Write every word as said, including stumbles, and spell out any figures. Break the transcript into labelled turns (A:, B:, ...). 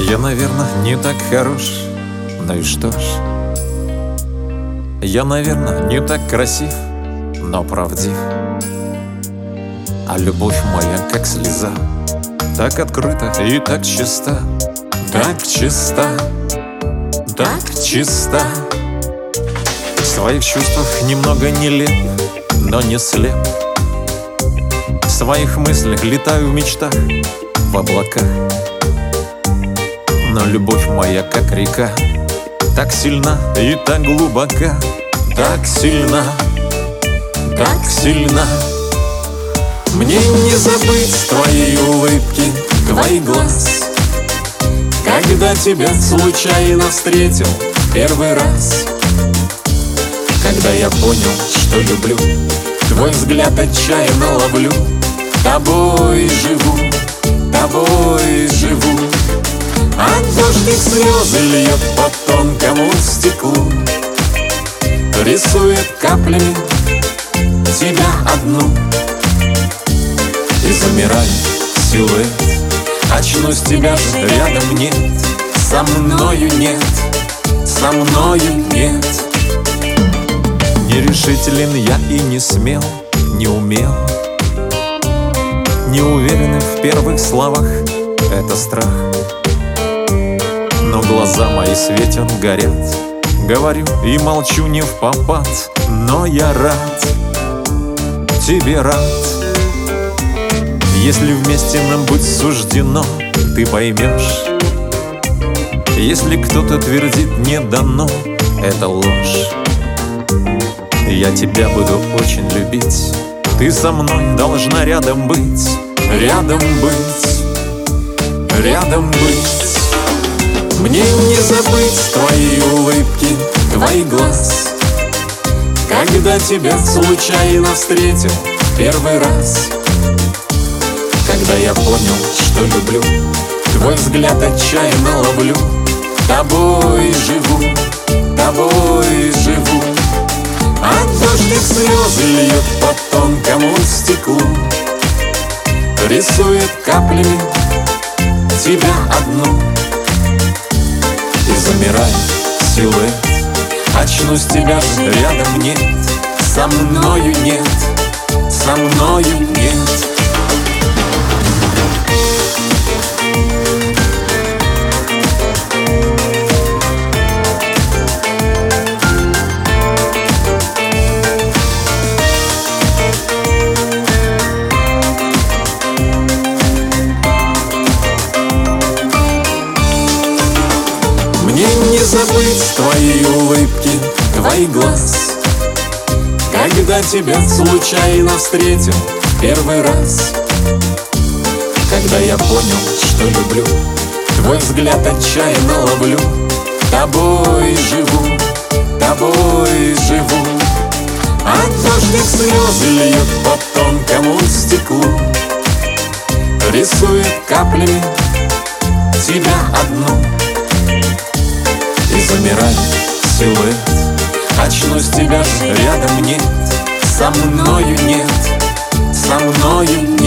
A: Я, наверное, не так хорош, ну и что ж. Я, наверное, не так красив, но правдив. А любовь моя, как слеза, так открыта и так чиста, так чиста, так чиста. В своих чувствах немного нелеп, но не слеп. В своих мыслях летаю в мечтах, в облаках. Но любовь моя, как река, так сильна и так глубока, так сильна, так сильна. Мне не забыть твоей улыбки, твоих глаз, когда тебя случайно встретил первый раз. Когда я понял, что люблю, твой взгляд отчаянно ловлю. Тобой живу, тобой живу. А дождик слезы льет по тонкому стеклу, рисует каплями тебя одну. И замирает силуэт, очнусь, тебя же рядом нет. Со мною нет, со мною нет. Нерешителен я и не смел, не умел, не уверен в первых словах, это страх. Но глаза мои светят, горят, говорю и молчу не впопад. Но я рад, тебе рад. Если вместе нам быть суждено, ты поймешь. Если кто-то твердит «не дано», это ложь. Я тебя буду очень любить, ты со мной должна рядом быть, рядом быть, рядом быть. Мне не забыть твои улыбки, твои глаз, когда тебя случайно встретил первый раз. Когда я понял, что люблю, твой взгляд отчаянно ловлю. Тобой живу, тобой живу. А дождик слезы льет по тонкому стеклу, рисует каплями тебя одну. И замирает силуэт, очнусь, тебя же рядом нет. Со мною нет, со мною нет. Мне не забыть твои улыбки, твои глаз, когда тебя случайно встретил первый раз. Когда я понял, что люблю, твой взгляд отчаянно ловлю. Тобой живу, тобой живу. А дождик слезы льет по тонкому стеклу, рисует каплями тебя одну. И замирает силуэт, очнусь, тебя же рядом нет. Со мною нет, со мною нет.